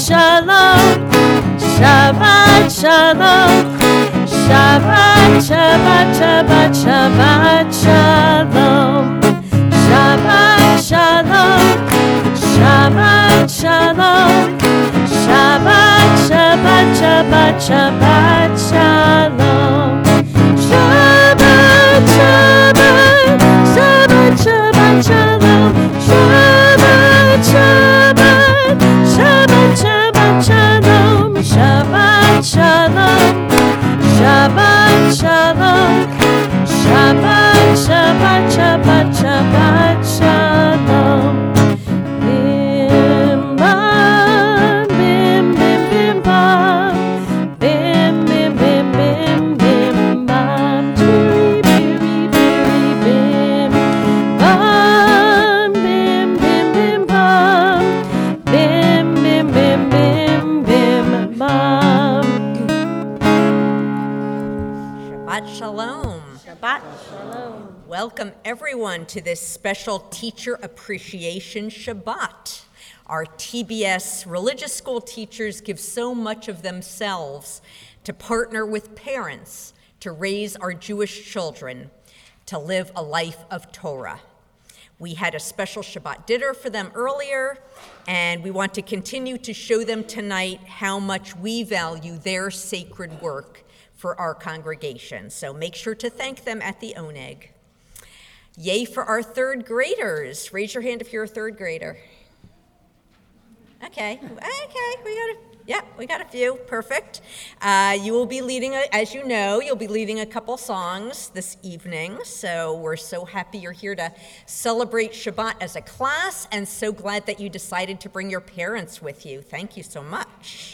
Shalom, Shabbat Shalom, Shabbat, Shabbat, Shabbat, Shabbat Shalom, Shabbat Shalom, Shabbat Shalom, Shabbat, Shabbat, Shabbat, Shabbat Shalom, Shabbat, Shabbat, Shabbat, Shabbat Shalom, Shabbat, Shabbat, Shabbat, Shabbat Shalom, Shabbat Shalom, Shabbat Shalom, Shabbat, Shabbat, Shabbat, Shabbat Shalom. Bim bam, bim bim bim bam, bim bim bim bim bim bam, chiri biri biri bim bam, bim bim bim bam, bim bim bim bim bim bam. Shabbat Shalom. Shabbat Shalom. Welcome everyone to this special Teacher Appreciation Shabbat. Our TBS religious school teachers give so much of themselves to partner with parents to raise our Jewish children to live a life of Torah. We had a special Shabbat dinner for them earlier, and we want to continue to show them tonight how much we value their sacred work for our congregation. So make sure to thank them at the Oneg. Yay for our third graders. Raise your hand if you're a third grader. Okay, we got a few, perfect. You will be leading, as you know, you'll be leading a couple songs this evening, so we're so happy you're here to celebrate Shabbat as a class, and so glad that you decided to bring your parents with you. Thank you so much.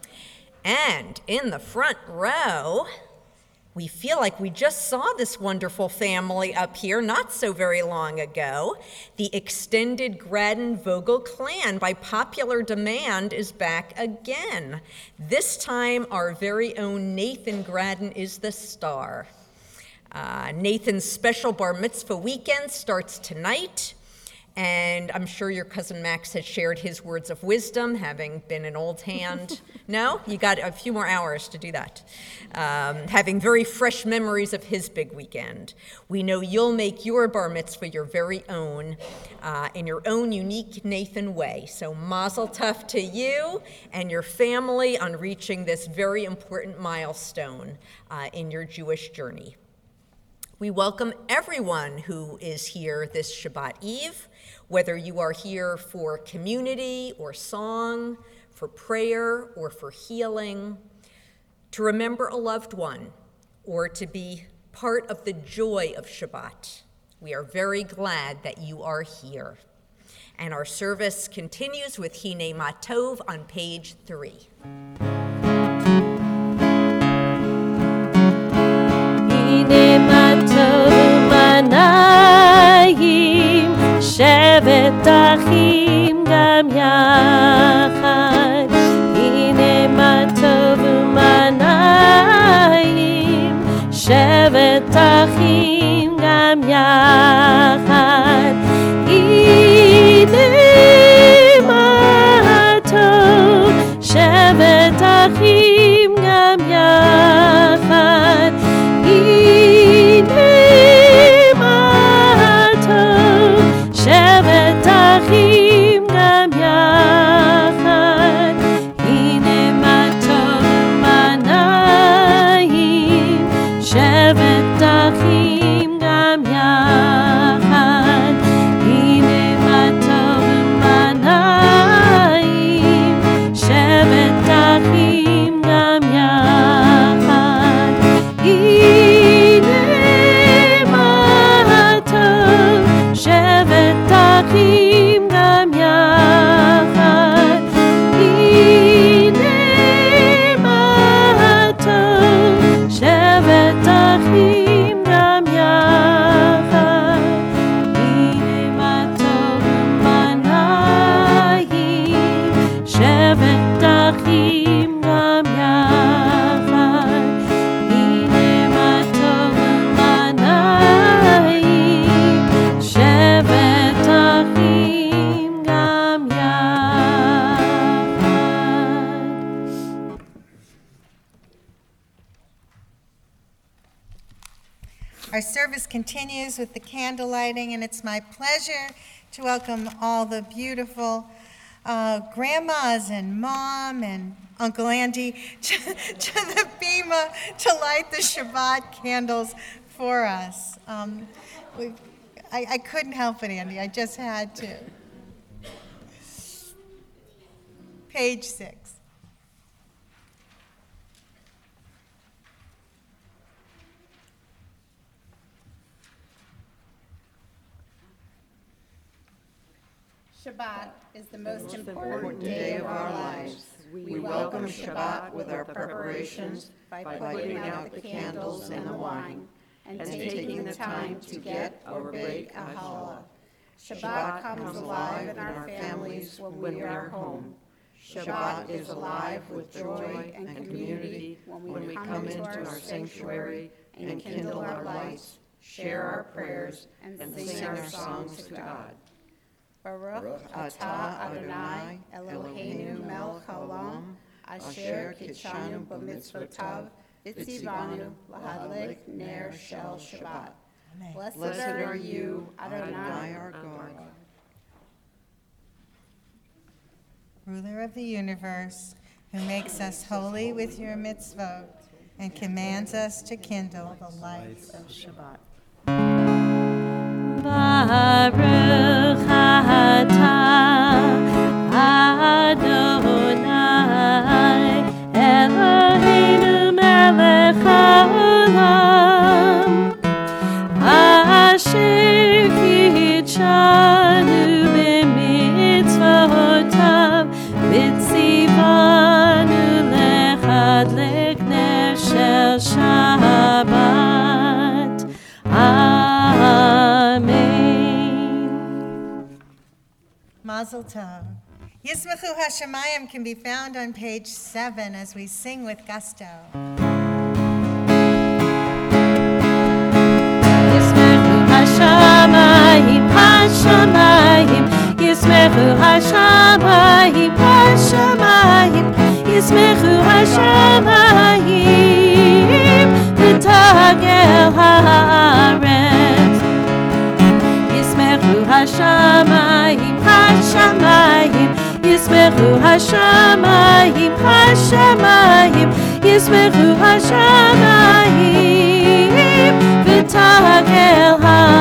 And in the front row, we feel like we just saw this wonderful family up here not so very long ago. The extended Graden Vogel clan, by popular demand, is back again. This time, our very own Nathan Graden is the star. Nathan's special bar mitzvah weekend starts tonight, and I'm sure your cousin Max has shared his words of wisdom, having been an old hand. No? You got a few more hours to do that. Having very fresh memories of his big weekend. We know you'll make your bar mitzvah your very own, in your own unique Nathan way. So mazel tov to you and your family on reaching this very important milestone in your Jewish journey. We welcome everyone who is here this Shabbat Eve, whether you are here for community or song, for prayer or for healing, to remember a loved one, or to be part of the joy of Shabbat. We are very glad that you are here. And our service continues with Hine Matov on page 3. Hine Matov manayim, shevet achim gam yachad. Hine Matov manayim, shevet achim gam yachad. Hine Matov, shevet achim gam yachad. Hine Matov, shevet achim gam yachad. Hine Matov manayim, shevet achim gam yachad. Hine Matov manayim, shevet achim gam yachad. Hine Matov, shevet achim gam yachad. Hine Matov, shevet achim gam yachad. Hine Matov manayim, shevet achim gam yachad. Hine Matov manayim, shevet achim gam yachad. Our service continues with the candle lighting, and it's my pleasure to welcome all the beautiful grandmas and mom and Uncle Andy to the bima to light the Shabbat candles for us. I couldn't help it, Andy. I just had to. Page 6. Shabbat is the most important day of our lives. We welcome Shabbat with our preparations by putting out the candles and the wine, and taking the time to get or bake a challah. Shabbat comes alive in our families when we are home. Shabbat is alive with joy and community when we come into our sanctuary and kindle our lights, share our prayers, and sing our songs to God. Baruch atah Adonai Eloheinu melech haolam asher kitshanu b'mitzvotav v'tzivanu lahadlik ner shel Shabbat. Blessed are you, Adonai our God. Ruler of the universe, who makes us holy with your mitzvot and commands us to kindle the lights of Shabbat. Baruch atah Adonai Eloheinu melech haolam asher kitshanu b'mitzvotav v'tzivanu lechadlik ner shel Shabbat. Mazel tov. Yismechu Hashemayim can be found on page 7 as we sing with gusto. Yismechu Hashemayim, Hashemayim, Yismechu Hashemayim, Hashemayim, Yismechu Hashemayim, v'tagel haaretz. Yismechu Hashemayim, Hashemayim, Yismechu Hashemayim, Hashemayim, Yismechu Hashemayim, v'tagel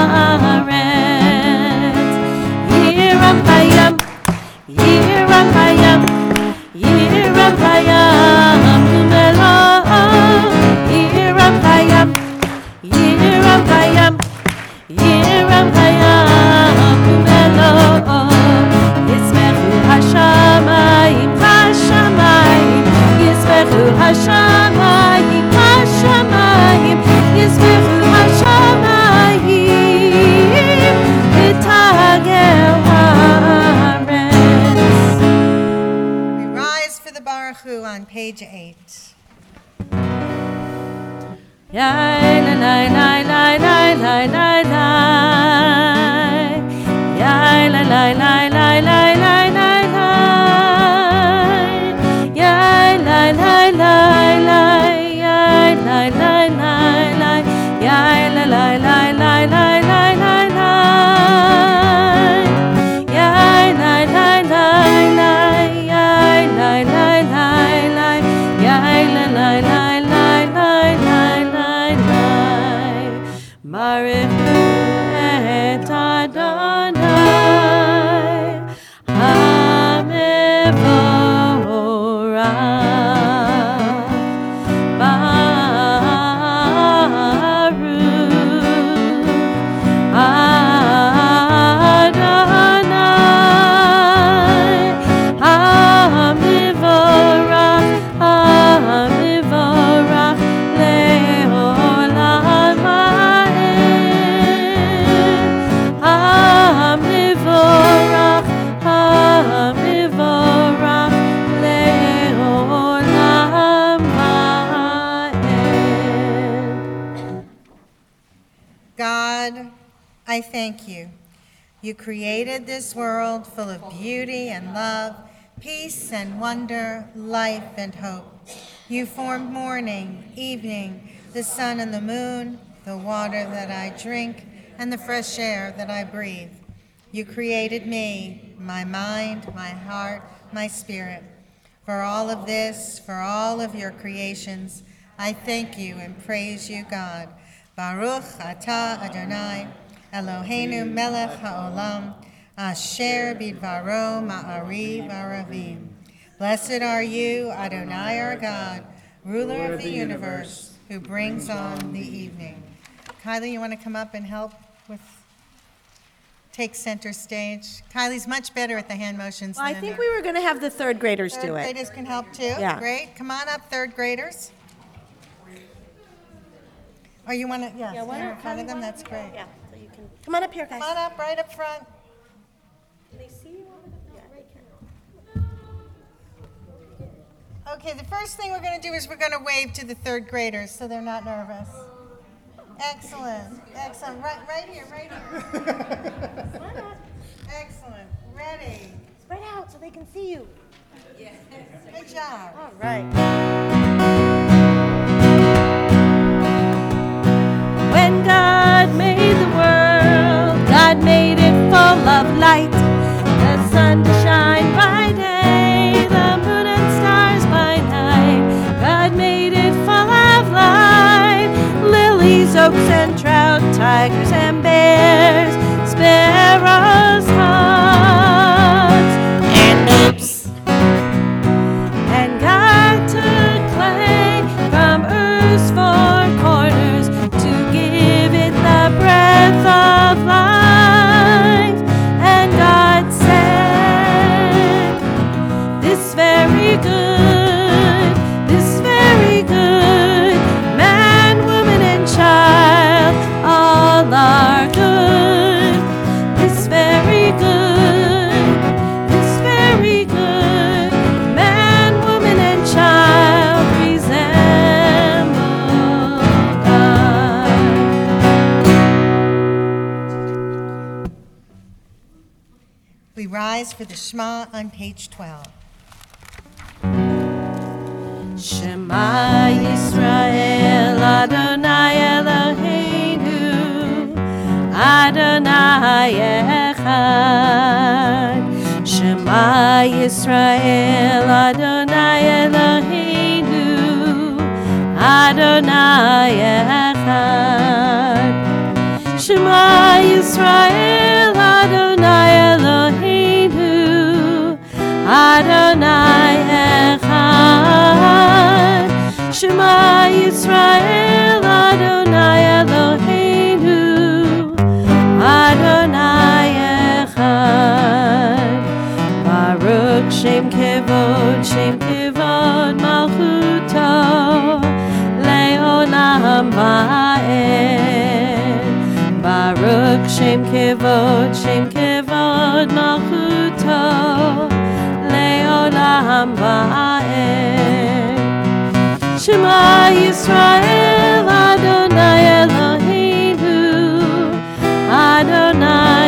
haaretz. Yiram hayam, Yiram hayam, Yiram hayam, umelo. Yiram hayam, Yiram hayam, Yiram hayam, umelo. Yismechu Hashemayim, Hashemayim, Yismechu Hashemayim, Hashemayim, Yismechu Hashemayim, v'tagel haaretz. We rise for the Baruch Hu on page 8. Yai la la la la la la la la. Yai la la la la la la la la. Yai la la la la. Yai la la la la. Yai la la la la la la la la. Yai la la la la. Yai la la la la. Yai la la la la la la la. Marichu et Adonai HaMevorach Baruch Adonai HaMevorach HaMevorach Le'olam HaMevorach HaMevorach Le'olam Ha'ed. God, I thank you. You created this world full of beauty and love, peace and wonder, life and hope. You formed morning, evening, the sun and the moon, the water that I drink, and the fresh air that I breathe. You created me, my mind, my heart, my spirit. For all of this, for all of your creations, I thank you and praise you, God. Baruch atah Adonai, Eloheinu melech haolam, asher bidvaro ma'ariv aravim. Blessed are you, Adonai our God, ruler of the universe, who brings on the evening. Kylie, you want to come up and help with, take center stage? Kylie's much better at the hand motions Well, I than think we were going to have the third graders third do it. graders can help too. Yeah. Great. Come on up, third graders. Oh, you want to? Yes. Yeah, why you're don't- in front of them. That's great. Yeah, so you can come on up here, guys. Come on up, right up front. Can they see you over there? Yeah, right here. Okay, the first thing we're going to do is we're going to wave to the third graders so they're not nervous. Excellent. Excellent. Right here, right here. Excellent. Ready. Spread out so they can see you. Good job. All right. When God made the world, God made it full of light. The sun to shine by day, the moon and stars by night. God made it full of light. Lilies, oaks and trout, tigers and bears, sparrows, hawks, and oops. And God took clay from earth's four corners to give it the breath of life. And God said, this very good, this very good. Man, woman, and child, all are good. This very good, this very good. Man, woman, and child resemble God. We rise for the Shema on page 12. Shema Yisrael, Adonai Eloheinu, Adonai Echad. Shema Yisrael, Adonai Eloheinu, Adonai Echad. Shema Yisrael, Adonai Eloheinu, Adonai Echad. Shema Yisrael, Adonai Eloheinu, Adonai Echad. Baruch Shem Kevod Malchuto, Le'olam Va'ed. Baruch Shem Kevod Malchuto, Le'olam Va'ed. Shema Yisrael, Adonai Eloheinu, Adonai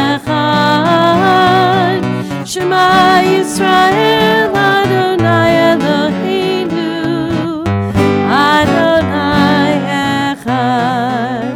Echad. Shema Yisrael, Adonai Eloheinu, Adonai Echad.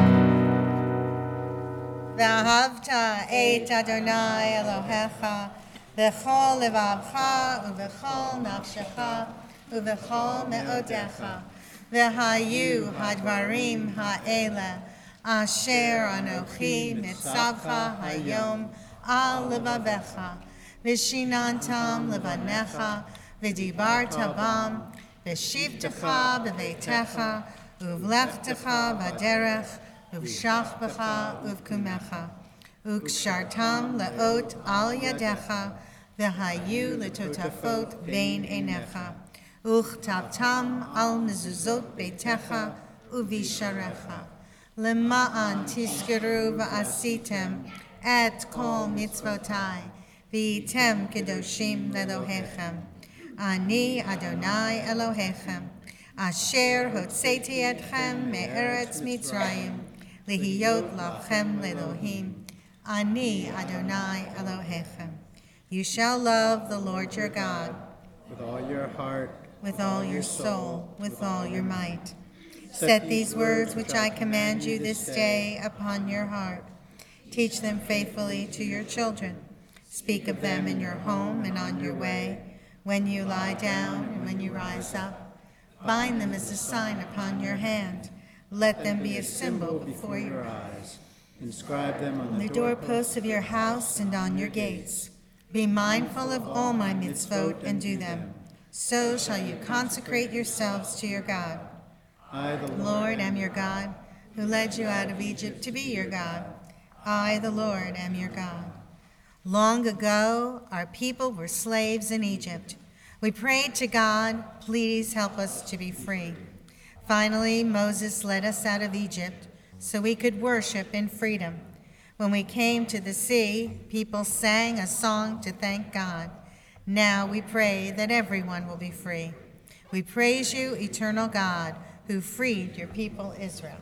V'ahavta et Adonai Elohecha b'chol levavcha u'b'chol nafshecha u'b'chol me'odecha v'hayu hadvarim ha'ele asher anochi mitzavcha hayom al levavecha v'shinantam levanecha v'dibarta bam v'shivtecha b'veitecha uvlechtecha b'derech uvshachbecha uvkumecha ukshartam leot al yadecha v'hayu letotafot bein einecha uchtabtam al mezuzot beitecha uvisharecha lema'an tizkeru v'asitem et kol mitzvotai v'item kedoshim lelohechem ani Adonai Elohechem asher hotzeti etchem me'eretz Mitzrayim lihiyot lachem lelohim ani Adonai Elohechem. You shall love the Lord your God with all your heart, with all your soul, with all your might. Set these words which I command you this day upon your heart. Teach them faithfully to your children. Speak of them in your home and on your way, when you lie down and when you rise up. Bind them as a sign upon your hand. Let them be a symbol before your eyes. Inscribe them on the doorposts of your house and on your gates. Be mindful of all my mitzvot and do them. So shall you consecrate yourselves to your God. I, the Lord, am your God, who led you out of Egypt to be your God. I, the Lord, am your God. Long ago, our people were slaves in Egypt. We prayed to God, please help us to be free. Finally, Moses led us out of Egypt so we could worship in freedom. When we came to the sea, people sang a song to thank God. Now we pray that everyone will be free. We praise you, eternal God, who freed your people Israel.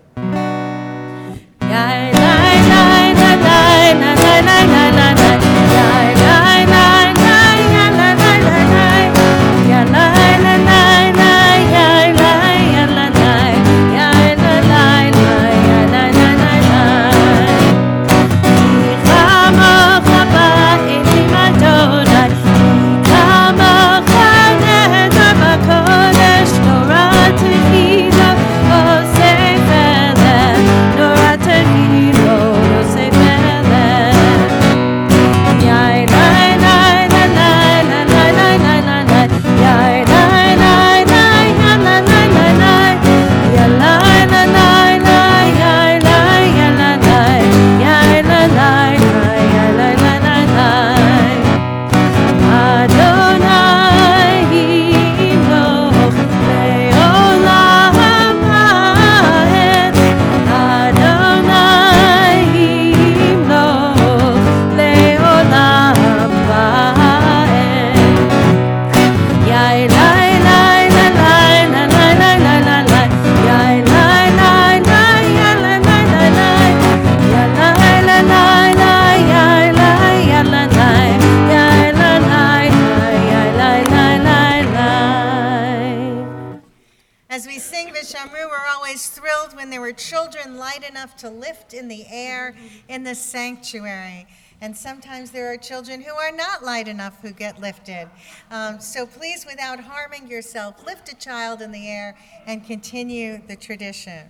To lift in the air in the sanctuary. And sometimes there are children who are not light enough who get lifted. So please, without harming yourself, lift a child in the air and continue the tradition.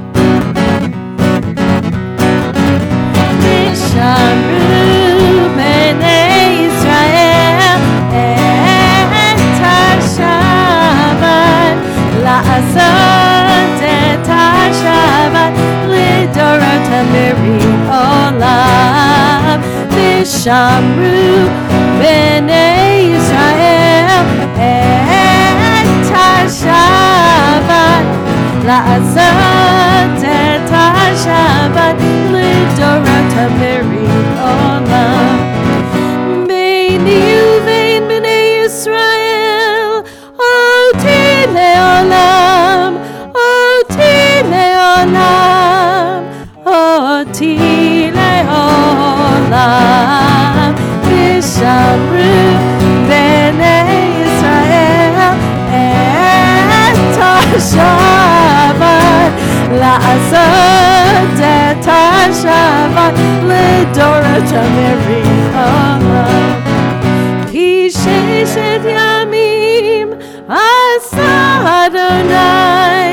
Shamru b'nei Yisrael et ha-Shabbat la'asat et ha-Shabbat lidorot ha-beri olam beini uvein b'nei Yisrael oti le'olam oti le'olam oti le'olam Shamru b'nei Yisrael et ha-Shabbat la'asot et ha-Shabbat lidorot ha-beri olam ki sheshet yamim asa Adonai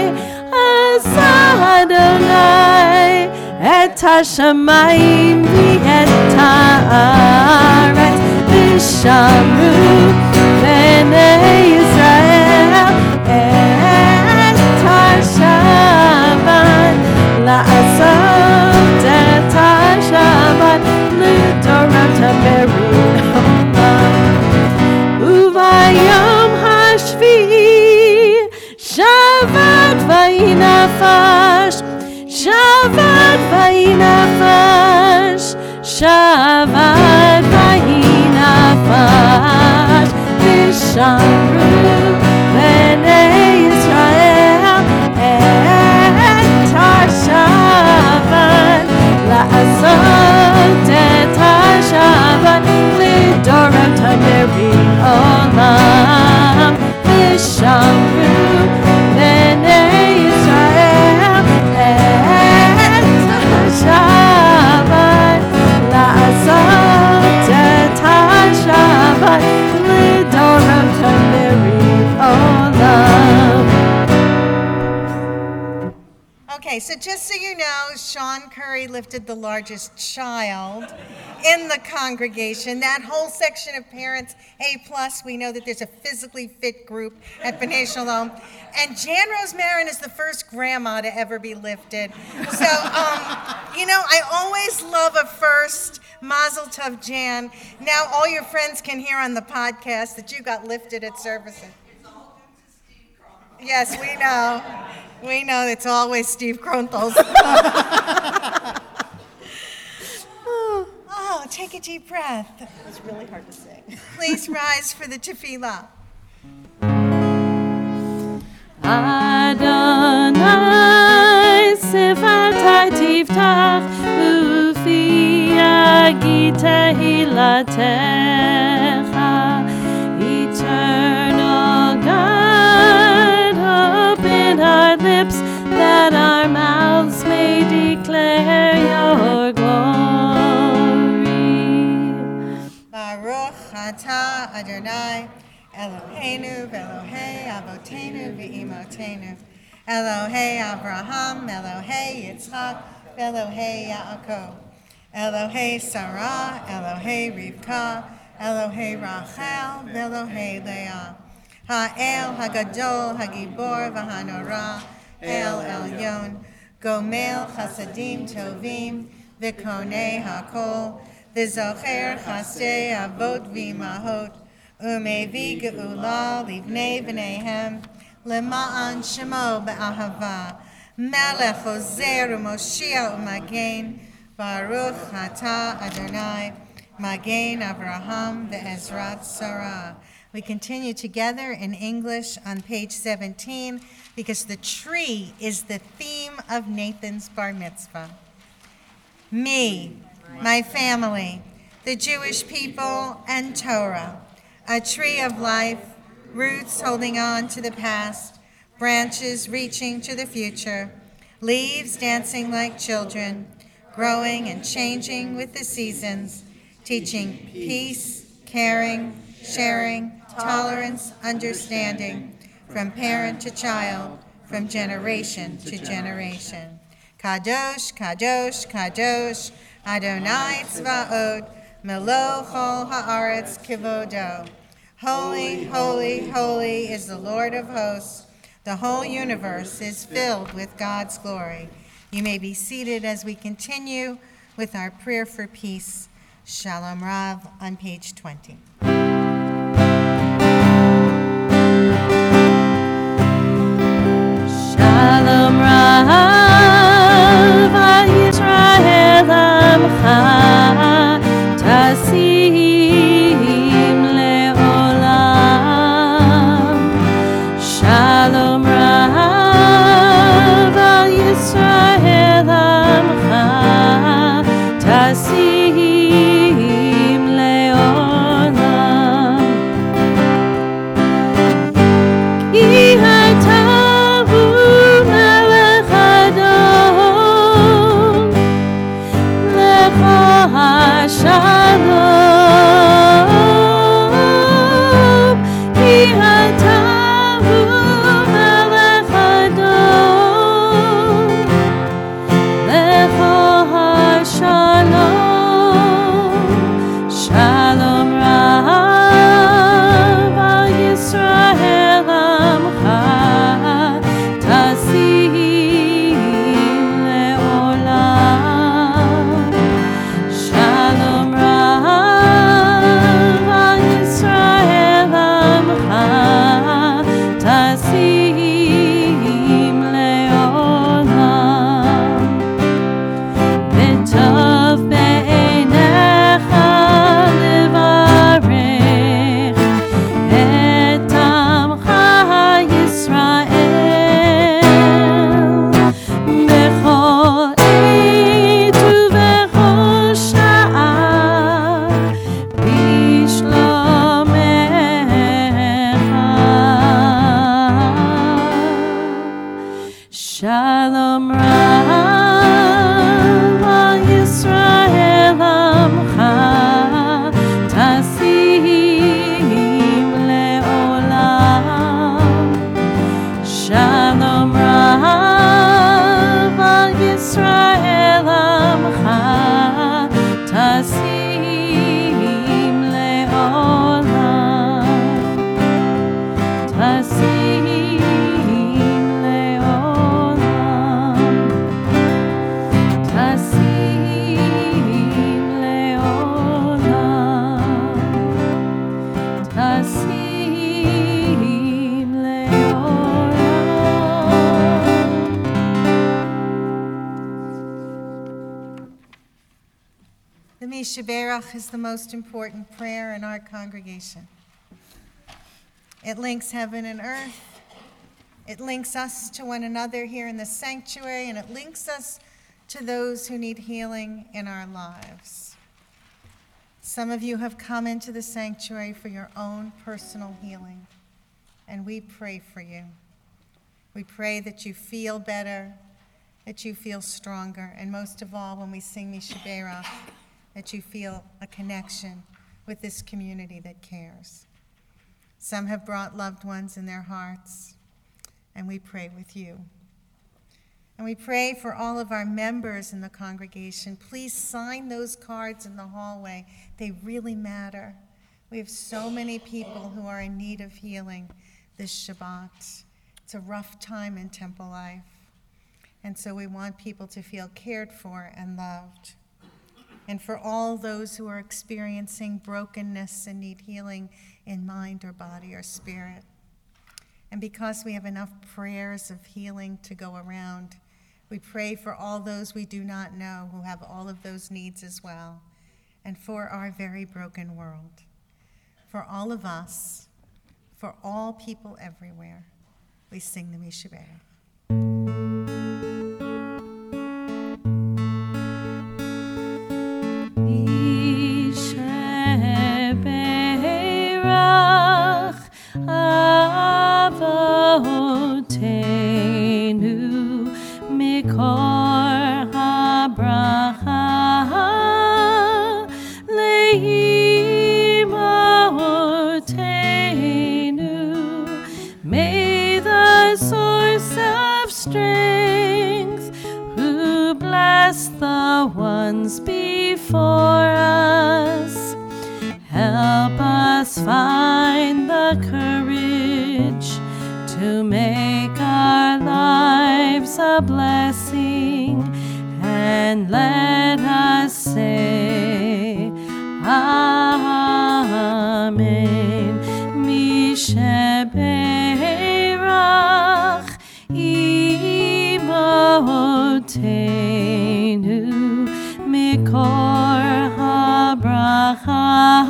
et ha-shamayim v'et ha'aretz v'shamru b'nei Yisrael et ha-Shabbat la'asot et ha-Shabbat lidorot ha-beri olam uvayom hashvi'i Shabbat vayinafash Shabbat vayinafash Shabbat vayinafash V'shamru b'nei Yisrael et ha-Shabbat la'asot et ha-Shabbat lidorot ha-beri olam V'shamru b'nei Yisrael so just so you know, Sean Curry lifted the largest child in the congregation. That whole section of parents, A+, we know that there's a physically fit group at B'nai Shalom. And Jan Rose Marin is the first grandma to ever be lifted. So, I always love a first. Mazel Tov, Jan. Now all your friends can hear on the podcast that you got lifted at services. Yes, we know. We know it's always Steve Kronthals. Oh, take a deep breath. It's really hard to sing. Please rise for the tefillah. Adonai sifatai tiftach ufi yagi tehilatecha. Eternal God, open our lips that our mouths may declare your glory. Baruch atah Adonai Eloheinu v'Elohei Avotenu v'Imotenu Elohei Abraham, Elohei Yitzchak, Elohei Yaakov, Elohei Sarah, Elohei Rivka, Elohei Rachel, Elohei Leah. Ha'el Hagadol Hagibor v'Hanora El Elyon, Gomel Chasadim Tovim v'Konei Hakol, v'Zocher Chasdei Avot v'Imahot, Umevi Geula Livnei V'neihem, Lema'an Shemo B'Ahava, Melech Ozer U'Moshiach U'Magen, Baruch Atah Adonai, Magen Abraham Ve'ezrat Sarah. We continue together in English on page 17 because the tree is the theme of Nathan's bar mitzvah. Me, my family, the Jewish people, and Torah, a tree of life, roots holding on to the past, branches reaching to the future, leaves dancing like children, growing and changing with the seasons, teaching peace, caring, sharing, tolerance, understanding, from parent to child, from generation to generation. Kadosh, Kadosh, Kadosh, Adonai Tzvaot, Melo Chol Haaretz Kivodo. Holy, holy, holy is the Lord of hosts. The whole universe is filled with God's glory. You may be seated as we continue with our prayer for peace. Shalom Rav on page 20. Shalom Rav al Yisrael Amcha Tasim Leolam. Shalom Rav al Yisrael Amcha Tasim Leolam. The Misha Berach is the most important prayer in our congregation. It links heaven and earth. It links us to one another here in the sanctuary, and it links us to those who need healing in our lives. Some of you have come into the sanctuary for your own personal healing, and we pray for you. We pray that you feel better, that you feel stronger, and most of all, when we sing Misha Berach, that you feel a connection with this community that cares. Some have brought loved ones in their hearts, and we pray with you. And we pray for all of our members in the congregation. Please sign those cards in the hallway. They really matter. We have so many people who are in need of healing this Shabbat. It's a rough time in temple life. And so we want people to feel cared for and loved. And for all those who are experiencing brokenness and need healing in mind or body or spirit. And because we have enough prayers of healing to go around, we pray for all those we do not know who have all of those needs as well, and for our very broken world. For all of us, for all people everywhere, we sing the Misha Berach. May the source of strength, who bless the ones before us, help us find the courage to make our lives a blessing, and let us say, Amen. Misha Berach Imotenu Mikor HaBracha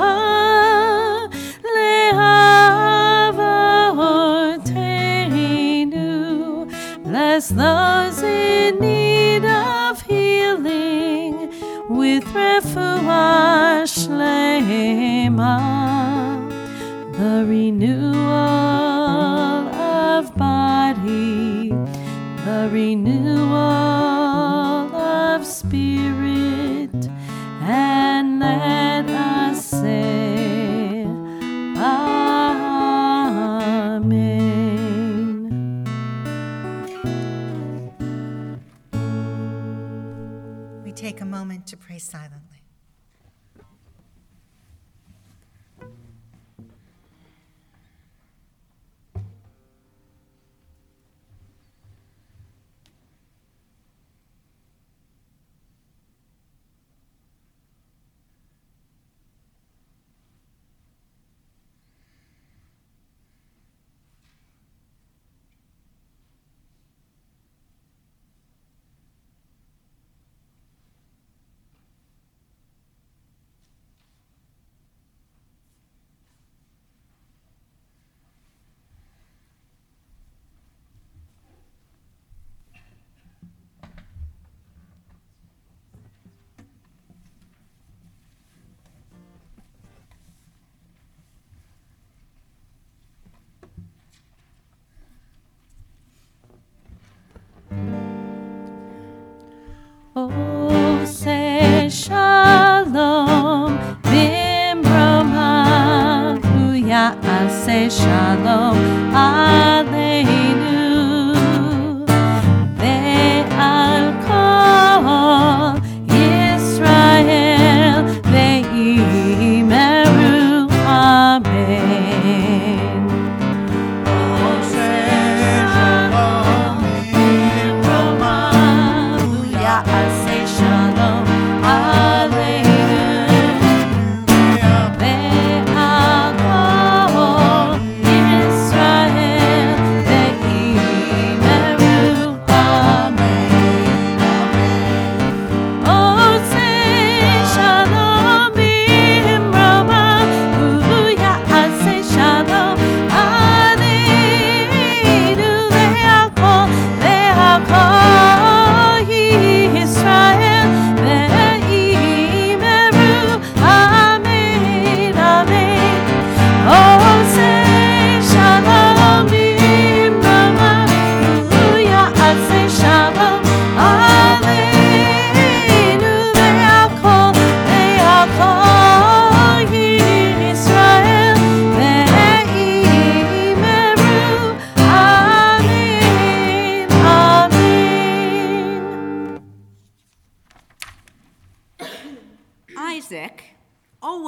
Lehavotenu. Bless those in need of healing with refuah shlema, the renewal of body, the renewal of spirit, and let us say, Amen. We take a moment to pray silently. Oh, say shalom, bimbroma, say shalom, aleinu, ve'al kol Yisrael, ve'imeru, amen.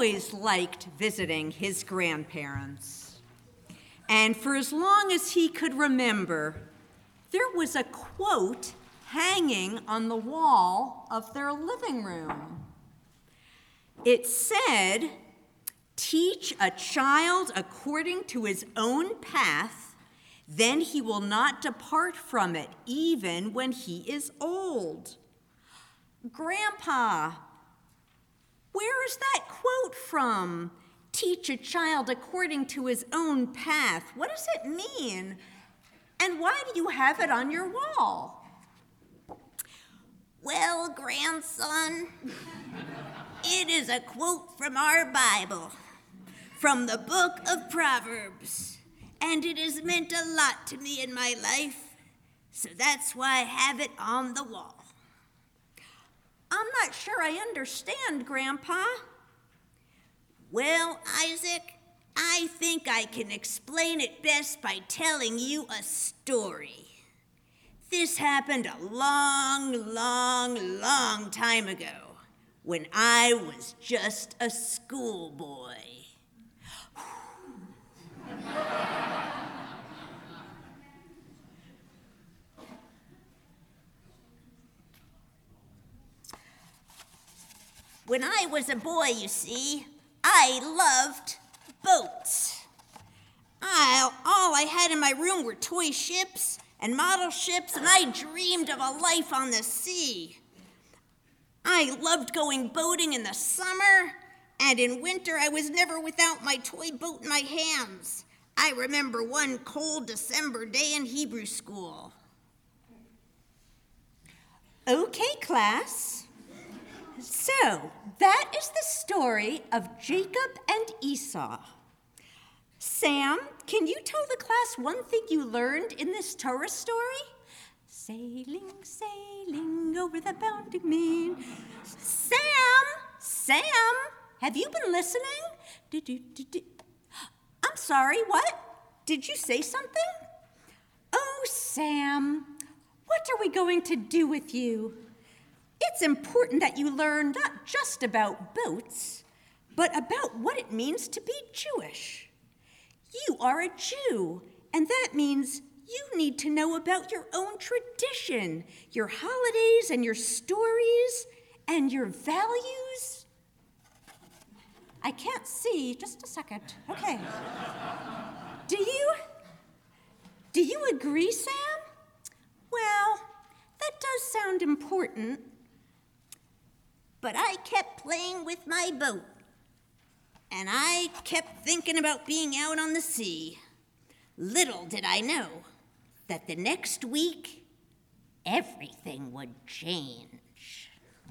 always liked visiting his grandparents. And for as long as he could remember, there was a quote hanging on the wall of their living room. It said, "Teach a child according to his own path, then he will not depart from it, even when he is old." Grandpa, where is that quote from? Teach a child according to his own path. What does it mean? And why do you have it on your wall? Well, grandson, it is a quote from our Bible, from the book of Proverbs, and it has meant a lot to me in my life, so that's why I have it on the wall. I'm not sure I understand, Grandpa. Well, Isaac, I think I can explain it best by telling you a story. This happened a long, long, long time ago, when I was just a schoolboy. When I was a boy, you see, I loved boats. All I had in my room were toy ships and model ships, and I dreamed of a life on the sea. I loved going boating in the summer, and in winter I was never without my toy boat in my hands. I remember one cold December day in Hebrew school. Okay, class. So, that is the story of Jacob and Esau. Sam, can you tell the class one thing you learned in this Torah story? Sailing, sailing over the bounding main. Sam, have you been listening? I'm sorry, what? Did you say something? Oh, Sam, what are we going to do with you? It's important that you learn not just about boats, but about what it means to be Jewish. You are a Jew, and that means you need to know about your own tradition, your holidays and your stories and your values. I can't see, just a second. Okay. Do you agree, Sam? Well, that does sound important. But I kept playing with my boat, and I kept thinking about being out on the sea. Little did I know that the next week, everything would change.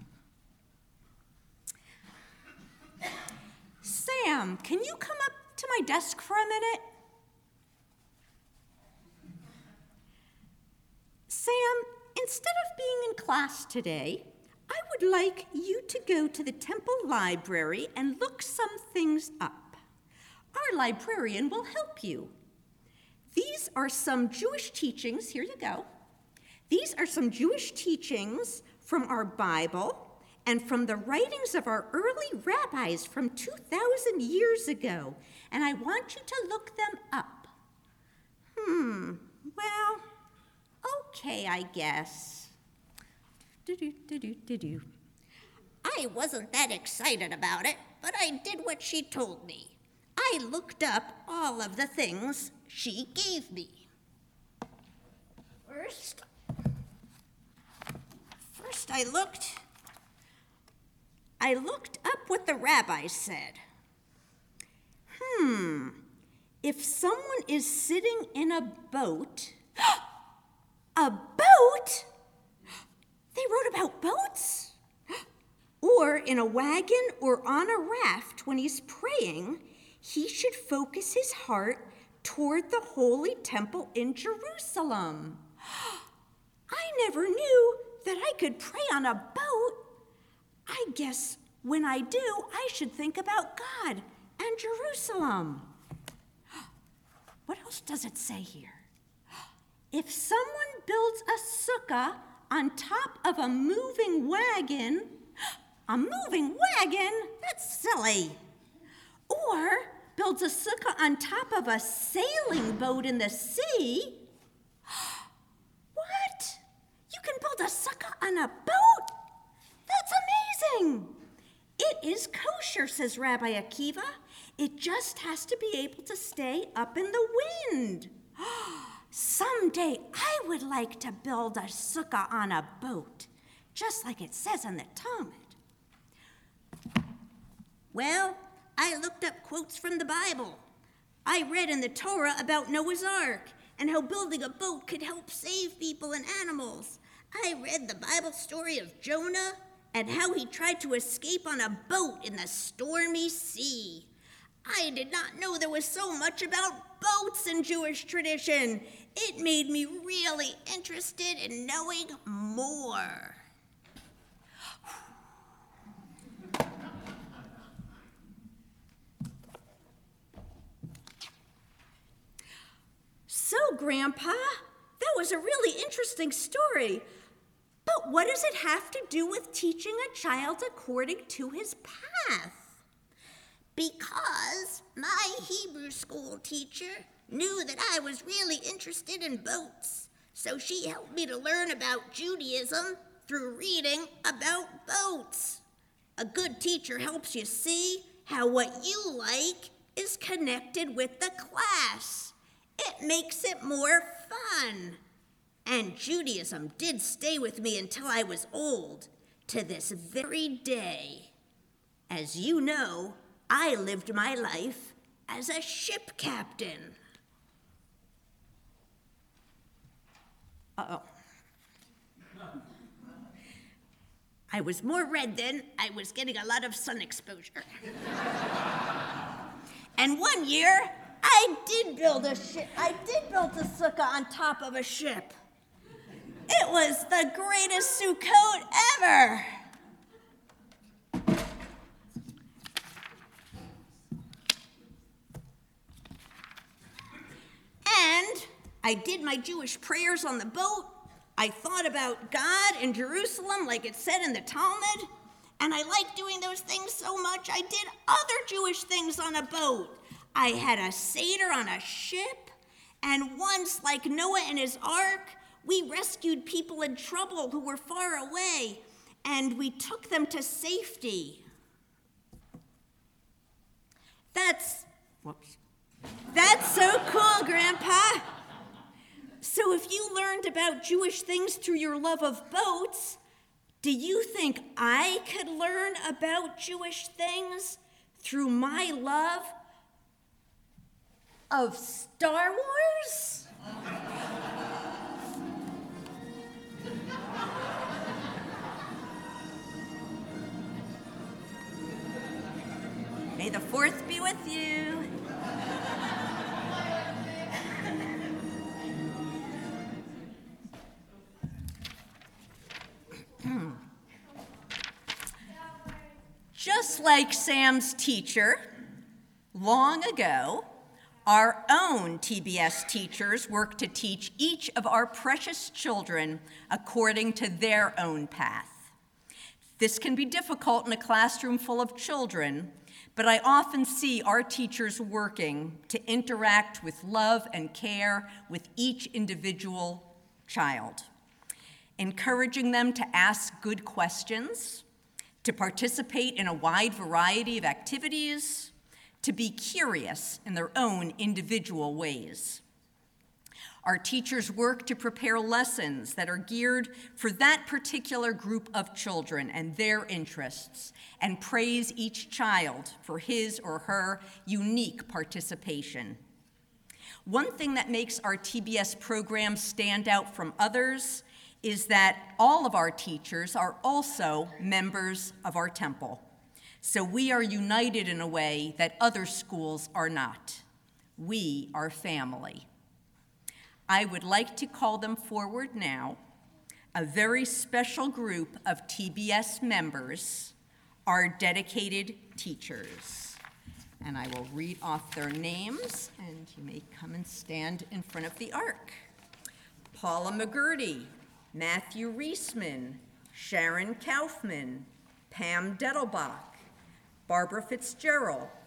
Sam, can you come up to my desk for a minute? Sam, instead of being in class today, I would like you to go to the temple library and look some things up. Our librarian will help you. These are some Jewish teachings. Here you go. These are some Jewish teachings from our Bible and from the writings of our early rabbis from 2,000 years ago. And I want you to look them up. Well, okay, I guess. I wasn't that excited about it, but I did what she told me. I looked up all of the things she gave me. First I looked up what the rabbis said. If someone is sitting in a boat, a boat? They wrote about boats? Or in a wagon or on a raft when he's praying, he should focus his heart toward the holy temple in Jerusalem. I never knew that I could pray on a boat. I guess when I do, I should think about God and Jerusalem. What else does it say here? If someone builds a sukkah on top of a moving wagon? That's silly. Or builds a sukkah on top of a sailing boat in the sea. What? You can build a sukkah on a boat? That's amazing. It is kosher, says Rabbi Akiva. It just has to be able to stay up in the wind. Someday I would like to build a sukkah on a boat, just like it says in the Talmud. Well, I looked up quotes from the Bible. I read in the Torah about Noah's Ark and how building a boat could help save people and animals. I read the Bible story of Jonah and how he tried to escape on a boat in the stormy sea. I did not know there was so much about boats in Jewish tradition. It made me really interested in knowing more. So, Grandpa, that was a really interesting story. But what does it have to do with teaching a child according to his path? Because my Hebrew school teacher knew that I was really interested in boats, so she helped me to learn about Judaism through reading about boats. A good teacher helps you see how what you like is connected with the class. It makes it more fun. And Judaism did stay with me until I was old, to this very day. As you know, I lived my life as a ship captain. Uh-oh. I was more red then. I was getting a lot of sun exposure. And one year, I did build a sukkah on top of a ship. It was the greatest Sukkot ever. And I did my Jewish prayers on the boat. I thought about God in Jerusalem like it said in the Talmud. And I liked doing those things so much, I did other Jewish things on a boat. I had a Seder on a ship. And once, like Noah and his ark, we rescued people in trouble who were far away, and we took them to safety. That's so cool, Grandpa. So if you learned about Jewish things through your love of boats, do you think I could learn about Jewish things through my love of Star Wars? May the fourth be with you. Just like Sam's teacher, long ago, our own TBS teachers worked to teach each of our precious children according to their own path. This can be difficult in a classroom full of children, but I often see our teachers working to interact with love and care with each individual child, encouraging them to ask good questions, to participate in a wide variety of activities, to be curious in their own individual ways. Our teachers work to prepare lessons that are geared for that particular group of children and their interests, and praise each child for his or her unique participation. One thing that makes our TBS program stand out from others is that all of our teachers are also members of our temple. So we are united in a way that other schools are not. We are family. I would like to call them forward now, a very special group of TBS members, our dedicated teachers. And I will read off their names, and you may come and stand in front of the ark. Paula McGurty, Matthew Reisman, Sharon Kaufman, Pam Dettelbach, Barbara Fitzgerald,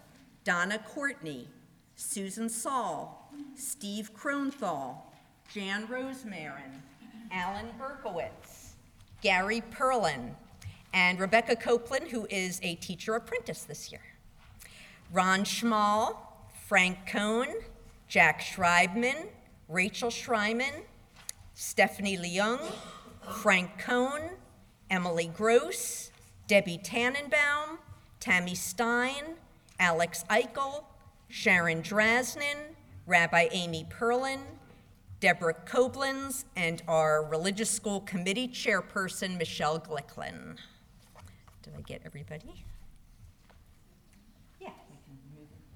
Donna Courtney, Susan Saul, Steve Kronthal, Jan Rosemarin, Alan Berkowitz, Gary Perlin, and Rebecca Copeland, who is a teacher apprentice this year. Ron Schmall, Frank Cohn, Jack Schreibman, Rachel Schreiman, Stephanie Leung, Frank Cohn, Emily Gross, Debbie Tannenbaum, Tammy Stein, Alex Eichel, Sharon Drasnin, Rabbi Amy Perlin, Deborah Koblins, and our religious school committee chairperson, Michelle Glicklin. Did I get everybody? Yeah, we can move it.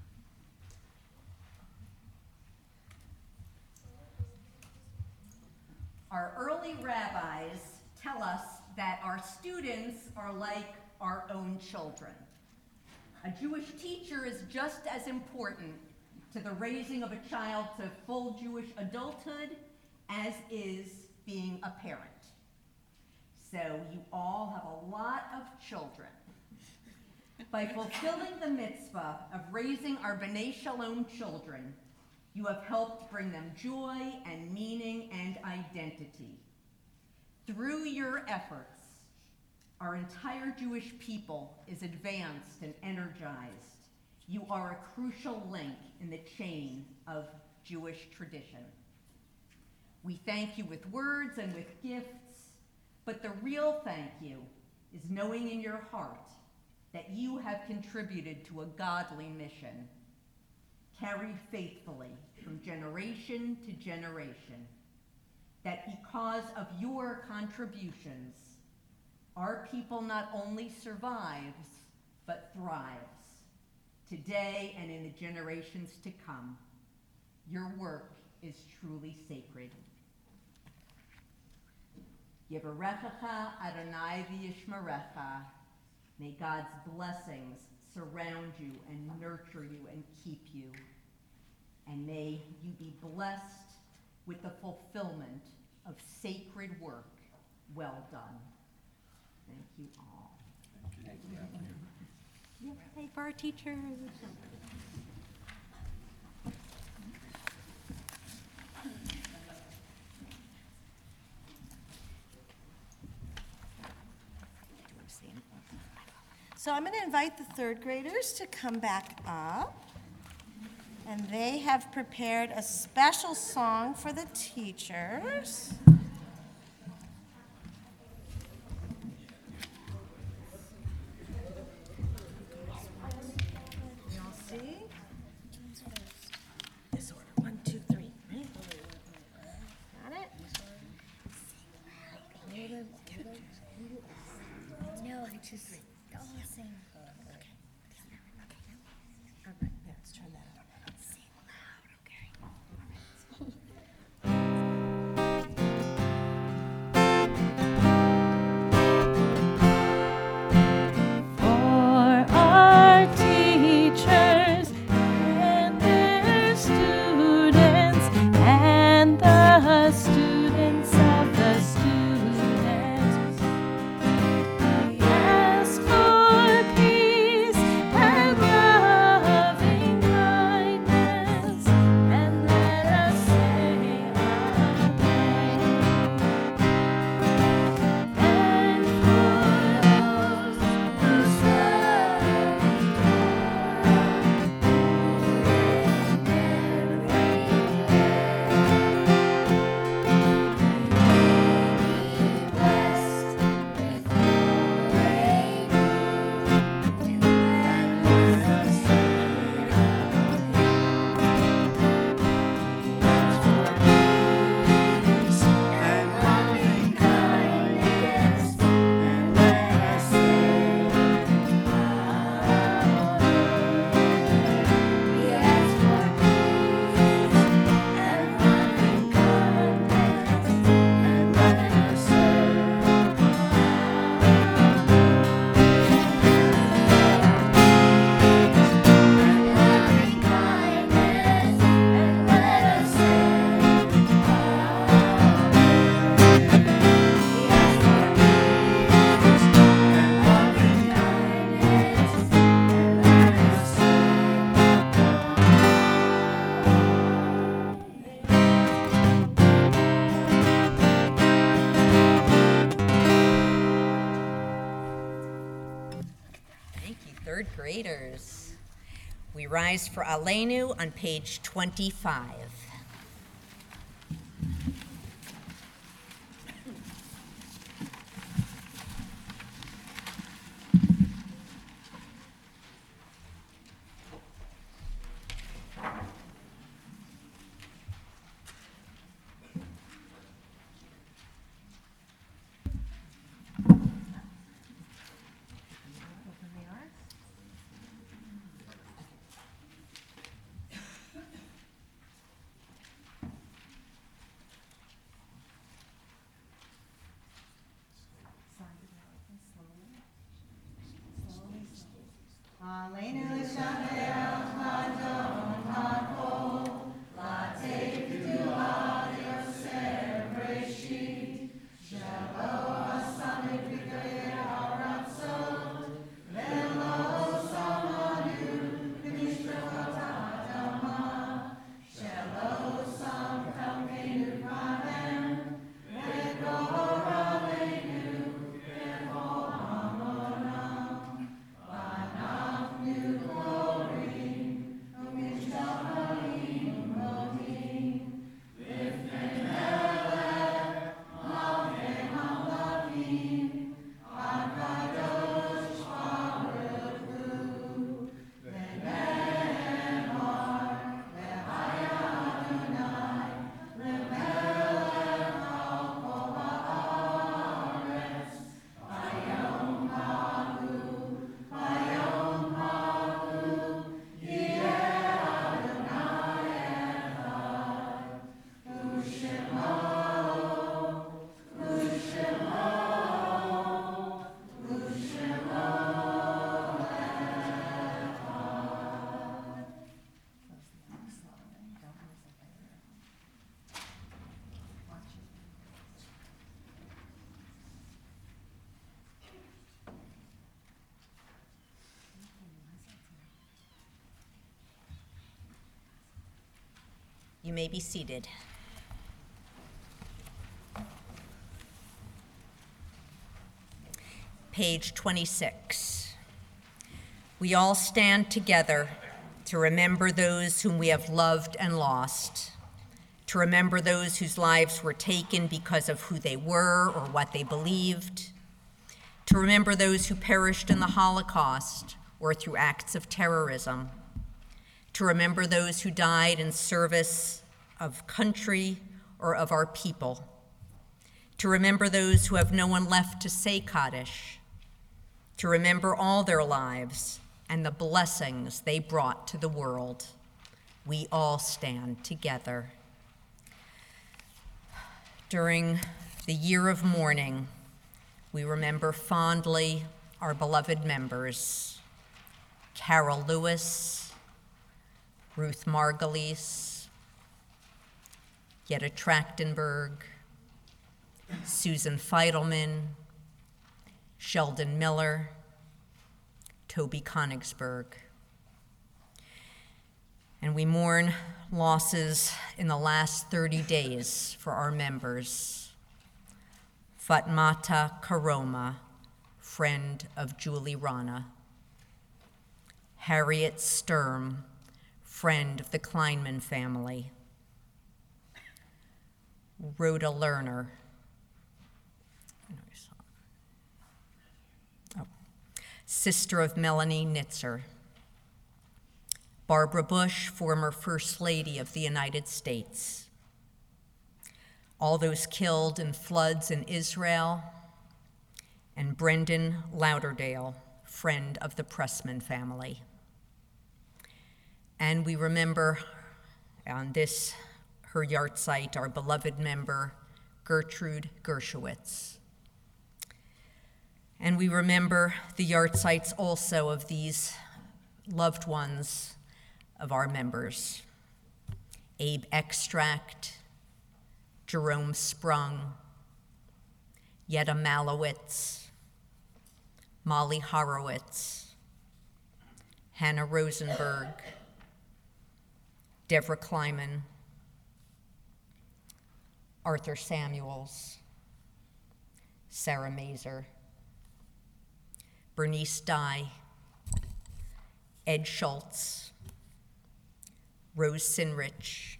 Our early rabbis tell us that our students are like our own children. A Jewish teacher is just as important to the raising of a child to full Jewish adulthood as is being a parent. So you all have a lot of children. By fulfilling the mitzvah of raising our B'nai Shalom children, you have helped bring them joy and meaning and identity. Through your efforts, our entire Jewish people is advanced and energized. You are a crucial link in the chain of Jewish tradition. We thank you with words and with gifts, but the real thank you is knowing in your heart that you have contributed to a godly mission, carried faithfully from generation to generation, that because of your contributions, our people not only survives, but thrives, today and in the generations to come. Your work is truly sacred. Yivarechecha Adonai v'yishmerecha. May God's blessings surround you and nurture you and keep you. And may you be blessed with the fulfillment of sacred work well done. Thank you all. Yay for our teachers. So I'm going to invite the third graders to come back up. And they have prepared a special song for the teachers. You all see? This order. 1, 2, 3. Ready? Got it? No, I just don't sing. Okay. All right, let's turn that up. Sing loud, okay? third graders. We rise for Aleinu on page 25. You may be seated. Page 26. We all stand together to remember those whom we have loved and lost, to remember those whose lives were taken because of who they were or what they believed, to remember those who perished in the Holocaust or through acts of terrorism, to remember those who died in service of country or of our people, to remember those who have no one left to say Kaddish, to remember all their lives and the blessings they brought to the world. We all stand together. During the year of mourning, we remember fondly our beloved members, Carol Lewis, Ruth Margulies, Yetta Trachtenberg, Susan Feidelman, Sheldon Miller, Toby Konigsberg. And we mourn losses in the last 30 days for our members. Fatmata Karoma, friend of Julie Rana. Harriet Sturm, friend of the Kleinman family. Rhoda Lerner. Sister of Melanie Nitzer. Barbara Bush, former First Lady of the United States. All those killed in floods in Israel, and Brendan Lauderdale, friend of the Pressman family. And we remember on this, her yahrzeit, our beloved member, Gertrude Gershowitz. And we remember the yahrzeits also of these loved ones of our members. Abe Extract, Jerome Sprung, Yetta Malowitz, Molly Horowitz, Hannah Rosenberg, Deborah Kleiman, Arthur Samuels, Sarah Mazer, Bernice Dye, Ed Schultz, Rose Sinrich,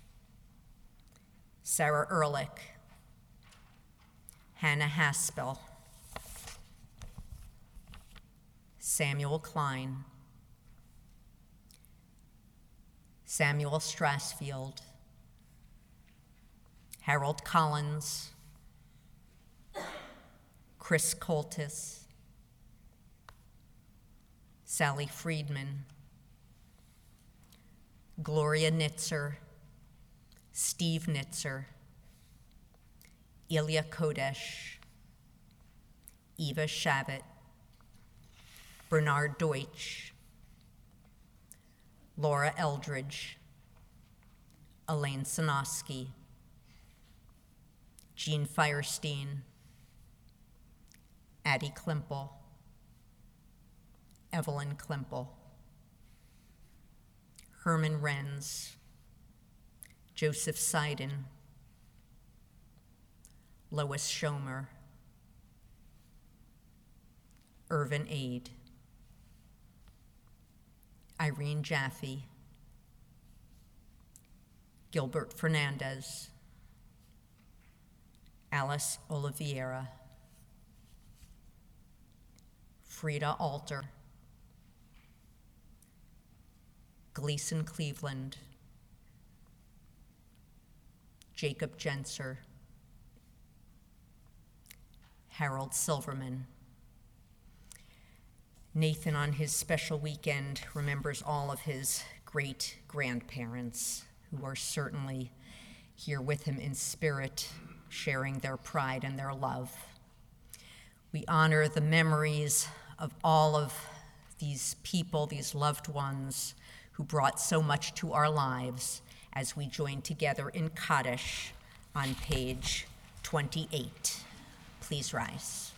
Sarah Ehrlich, Hannah Haspel, Samuel Klein, Samuel Strassfield, Harold Collins, Chris Coltis, Sally Friedman, Gloria Nitzer, Steve Nitzer, Ilya Kodesh, Eva Shavit, Bernard Deutsch, Laura Eldridge, Elaine Sanoski, Jean Firestein, Addie Klimpel, Evelyn Klimpel, Herman Renz, Joseph Seiden, Lois Schomer, Irvin Aid, Irene Jaffe, Gilbert Fernandez, Alice Oliveira, Frida Alter, Gleason Cleveland, Jacob Jenser, Harold Silverman. Nathan, on his special weekend, remembers all of his great-grandparents who are certainly here with him in spirit, sharing their pride and their love. We honor the memories of all of these people, these loved ones, who brought so much to our lives as we join together in Kaddish on page 28. Please rise.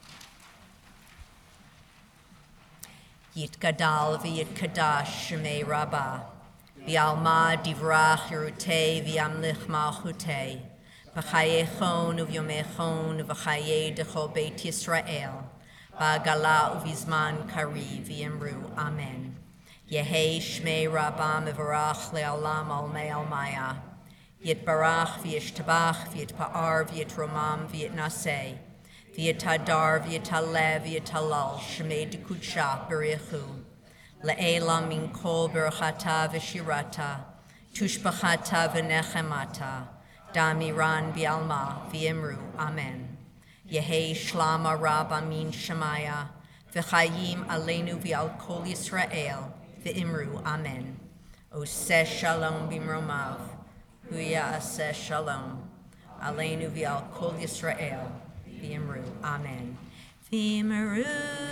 Yitgadal v'yitkadash shemei rabbah, v'alma divrach yerutei v'yamlich malchutei, v'chayechon uvyomechon v'chayei dechol beit Yisrael, v'agala uvizman kari v'yimru amen. Yehei shmei rabbah mevarach le'olam almei almaya, yitbarach v'yishtabach v'yitpa'ar v'yitromam v'yitnaseh, v'yitadar v'yitalev v'yitalal shmei dekudsha b'richu, le'elam min kol berachata v'shirata, tushbachata v'nechemata, damiran bialma v'yimru amen. Yehei shlama rab amin shemaya, v'chayim aleinu v'al kol Yisrael, v'imru amen. Oseh shalom b'mromav, huya aseh shalom, aleinu v'al kol Yisrael, v'imru amen. V'imru,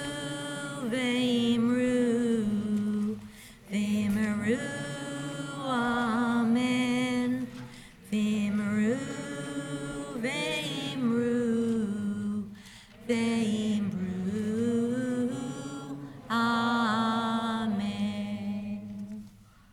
v'imru, v'imru amen. V'imru, v'imru, v'imru amen.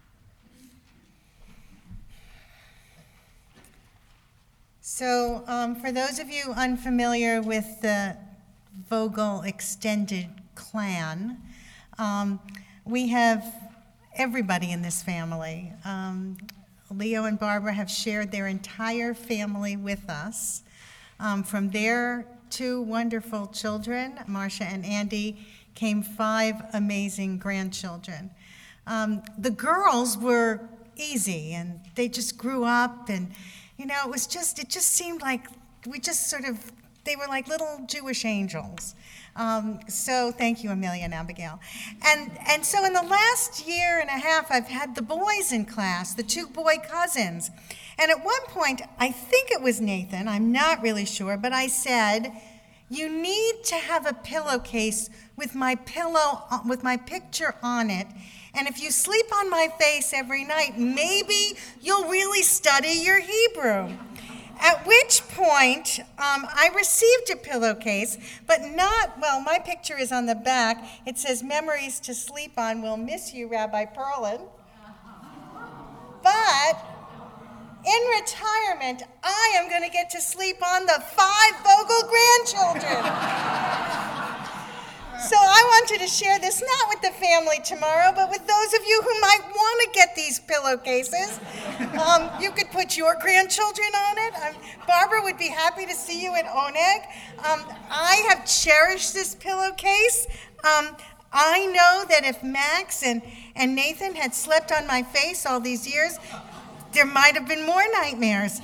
So for those of you unfamiliar with the Vogel extended clan, we have everybody in this family. Leo and Barbara have shared their entire family with us. From their two wonderful children, Marcia and Andy, came 5 amazing grandchildren. The girls were easy, and they just grew up, and it just seemed like they were like little Jewish angels. So thank you, Amelia and Abigail. And so in the last year and a half, I've had the boys in class, the 2 boy cousins. And at one point, I think it was Nathan, I'm not really sure, but I said, you need to have a pillowcase with my picture on it. And if you sleep on my face every night, maybe you'll really study your Hebrew. At which point, I received a pillowcase, but my picture is on the back. It says, "Memories to sleep on. We'll miss you, Rabbi Perlin." But in retirement, I am going to get to sleep on the 5 Vogel grandchildren. So I wanted to share this not with the family tomorrow, but with those of you who might want to get these pillowcases. You could put your grandchildren on it. Barbara would be happy to see you at Oneg. I have cherished this pillowcase. I know that if Max and Nathan had slept on my face all these years, there might have been more nightmares.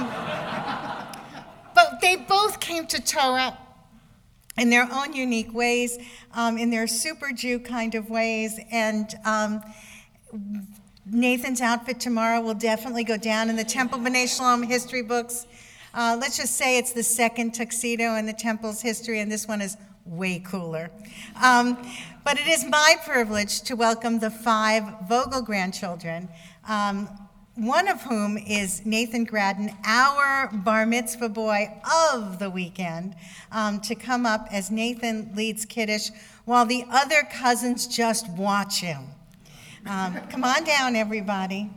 But they both came to Torah in their own unique ways, in their super Jew kind of ways. And Nathan's outfit tomorrow will definitely go down in the Temple B'nai Shalom history books. Let's just say it's the second tuxedo in the Temple's history, and this one is way cooler. But it is my privilege to welcome the 5 Vogel grandchildren, one of whom is Nathan Gradden, our bar mitzvah boy of the weekend, to come up as Nathan leads Kiddush while the other cousins just watch him. Come on down, everybody.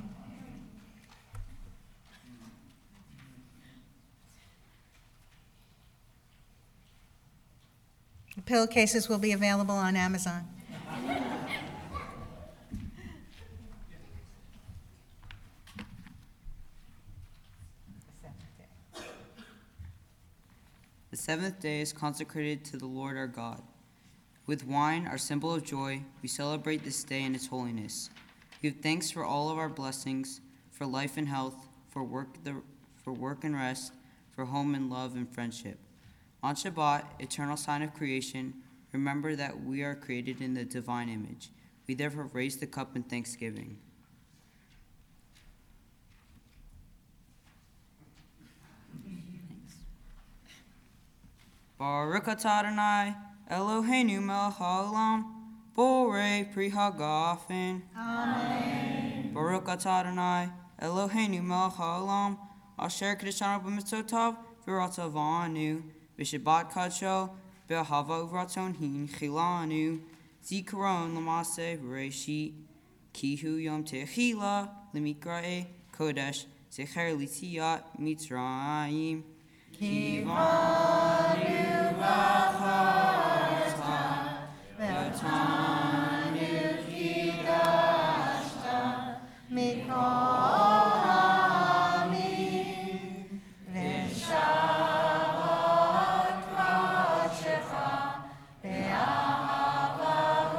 The pillowcases will be available on Amazon. The seventh day is consecrated to the Lord our God. With wine, our symbol of joy, we celebrate this day in its holiness. We give thanks for all of our blessings, for life and health, for work and rest, for home and love and friendship. On Shabbat, eternal sign of creation, remember that we are created in the divine image. We therefore raise the cup in thanksgiving. Baruch atah Adonai, Eloheinu melech haolam, borei pri hagafen. Amen. Baruch atah Adonai, Eloheinu melech haolam, asher kedeshanu b'mitzvotav v'ratzavanu, v'shabbat kadsho, b'ahava uvratzon hin chilanu, zikaron l'maseh v'reishit, kihu yom techila, l'mikra'e kodesh, zecher l'tziyat mitzrayim. Kivanu b'charta, v'tanu kidashta, mikol ha'amim, v'shavat kadshecha, v'ahava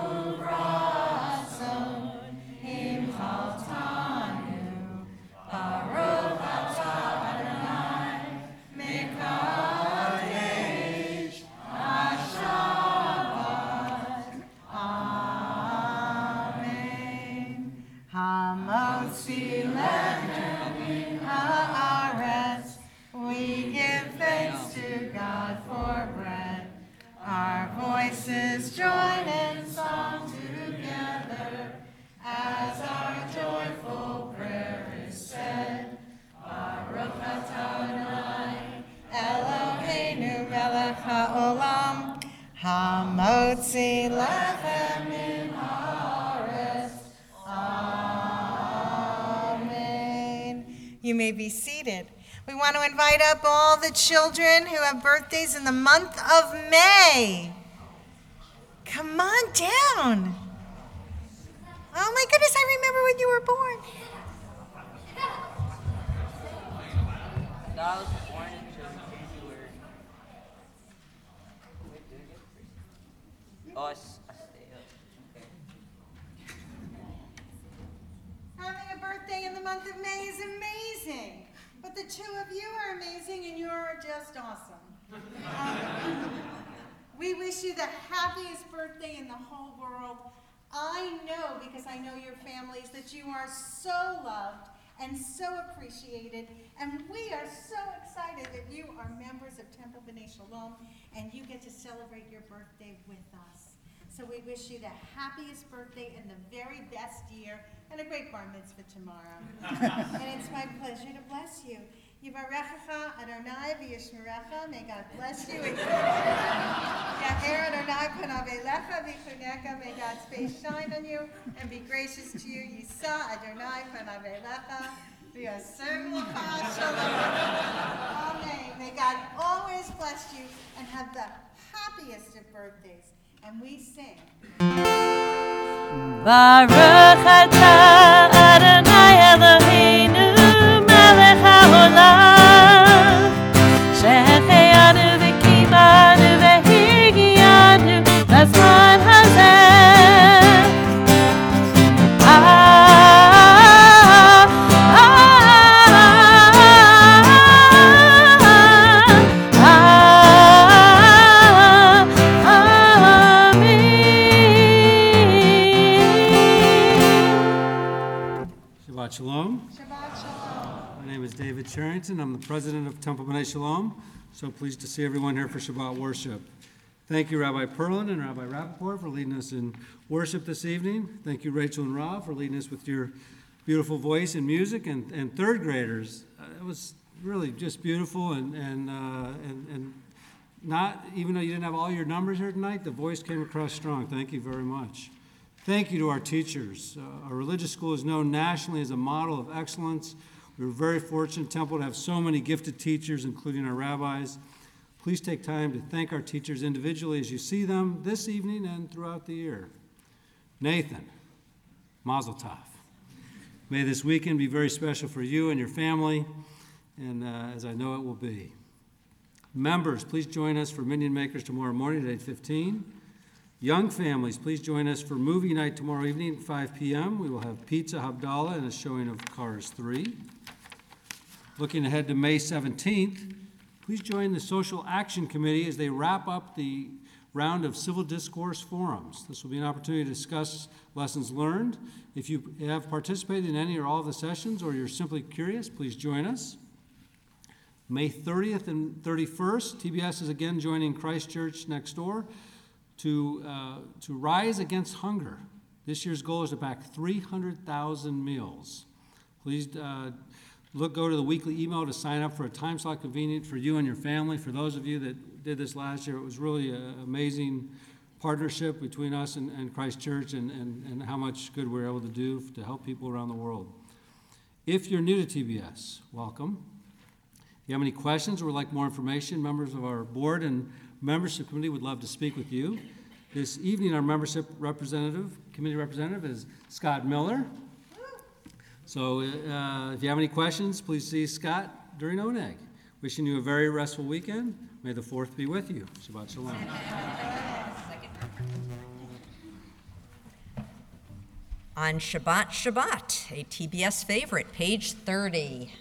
uvratzon, im chaltanu, baruch atah Adonai, mekadesh hashavat. Amen. Hamotzi lechem min haaretz, we give thanks to God for bread. Our voices join in song together as our joyful prayer is said. Baruch atah Adonai, Eloheinu melech haolam, hamotzi lechem min haaretz. Amen. You may be seated. We want to invite up all the children who have birthdays in the month of May. Come on down. Oh my goodness, I remember when you were born. I was born in January. Oh, I stay up. Okay. Having a birthday in the month of May is amazing. But the two of you are amazing and you're just awesome. We wish you the happiest birthday in the whole world. I know, because I know your families, that you are so loved and so appreciated, and we are so excited that you are members of Temple B'nai Shalom, and you get to celebrate your birthday with us. So we wish you the happiest birthday and the very best year, and a great bar mitzvah tomorrow. And it's my pleasure to bless you. Yivarechecha Adonai v'yishmerecha. May God bless you. Yaher Adonai panav elecha v'chunecha. May God's face shine on you and be gracious to you. Yisa Adonai panav elecha v'yaser l'cha shalom. Amen. May God always bless you and have the happiest of birthdays. And we sing. Baruch atah Adonai Eloheinu melech haolam שהחיינו וקיימנו והגיענו לזמן הזה. Shabbat Shalom. Shabbat Shalom. My name is David Charrington. I'm the president of Temple B'nai Shalom. So pleased to see everyone here for Shabbat worship. Thank you, Rabbi Perlin and Rabbi Rappaport, for leading us in worship this evening. Thank you, Rachel and Rob, for leading us with your beautiful voice and music. And third graders, it was really just beautiful and not, even though you didn't have all your numbers here tonight, the voice came across strong. Thank you very much. Thank you to our teachers. Our religious school is known nationally as a model of excellence. We were very fortunate at Temple to have so many gifted teachers, including our rabbis. Please take time to thank our teachers individually as you see them this evening and throughout the year. Nathan, Mazel Tov. May this weekend be very special for you and your family, and as I know it will be. Members, please join us for Minion Makers tomorrow morning at 8:15. Young families, please join us for movie night tomorrow evening at 5 p.m. We will have pizza, Havdalah, and a showing of Cars 3. Looking ahead to May 17th, please join the Social Action Committee as they wrap up the round of civil discourse forums. This will be an opportunity to discuss lessons learned. If you have participated in any or all of the sessions or you're simply curious, please join us. May 30th and 31st, TBS is again joining Christ Church next door to rise against hunger. This year's goal is to pack 300,000 meals. Please go to the weekly email to sign up for a time slot convenient for you and your family. For those of you that did this last year, it was really an amazing partnership between us and Christ Church and how much good we're able to do to help people around the world. If you're new to TBS, welcome. If you have any questions or would like more information, members of our board and membership committee would love to speak with you. This evening, our committee representative is Scott Miller. So if you have any questions, please see Scott during Oneg. Wishing you a very restful weekend. May the 4th be with you. Shabbat Shalom. On Shabbat, a TBS favorite, page 30.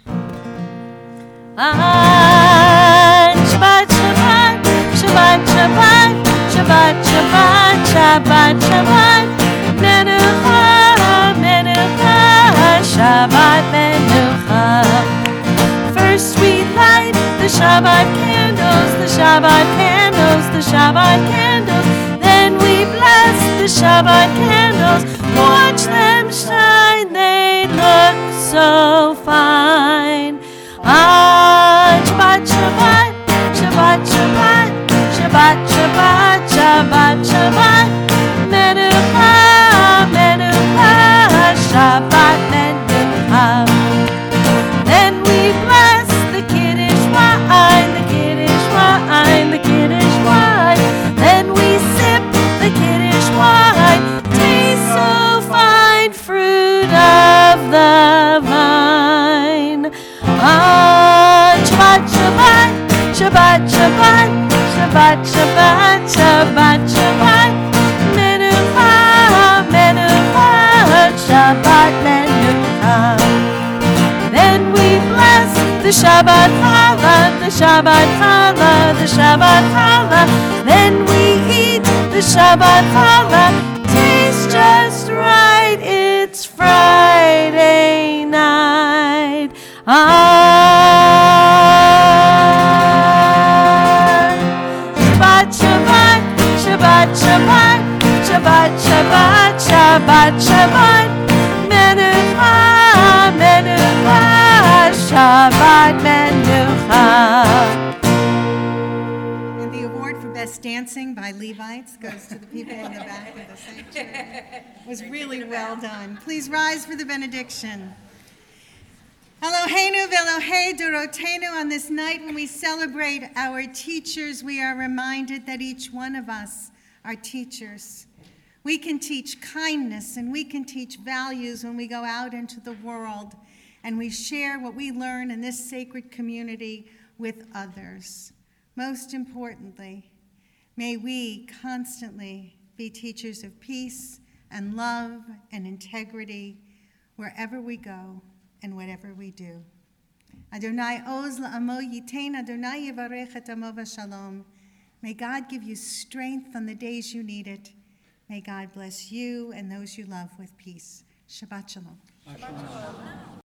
Shabbat, Shabbat, Shabbat, Shabbat, Shabbat, Shabbat, Shabbat, Shabbat, Menucha, Menucha, Shabbat, Menucha. First we light the Shabbat candles, the Shabbat candles, the Shabbat candles. Then we bless the Shabbat candles. Watch them shine, they look so fine. Shabbat, Shabbat, Shabbat, Shabbat, Shabbat, Shabbat, Shabbat, Shabbat, Menucha, Menucha, Shabbat, Menucha. Then we bless the Kiddush wine, the Kiddush wine, the Kiddush wine. Then we sip the Kiddush wine, taste so fine, fruit of the vine. Shabbat, Shabbat, Shabbat, Shabbat, Shabbat, Shabbat, Shabbat, Shabbat, Menucha, Menucha, Shabbat, Menucha. Then we bless the Shabbat challah, the Shabbat challah, the Shabbat challah. Then we eat the Shabbat challah. Tastes just right, it's Friday night. Shabbat, Shabbat, Shabbat, Shabbat, Shabbat, Shabbat, Shabbat, Shabbat, Menucha, Menucha, Shabbat, Menucha. And the award for Best Dancing by Levites goes to the people in the back of the sanctuary. It was really well done. Please rise for the benediction. Eloheinu v'Elohei Dorotenu, on this night when we celebrate our teachers, we are reminded that each one of us our teachers. We can teach kindness and we can teach values when we go out into the world and we share what we learn in this sacred community with others. Most importantly, may we constantly be teachers of peace and love and integrity wherever we go and whatever we do. Adonai oz la'amo yitain, Adonai yivarech et amo v'shalom. May God give you strength on the days you need it. May God bless you and those you love with peace. Shabbat shalom.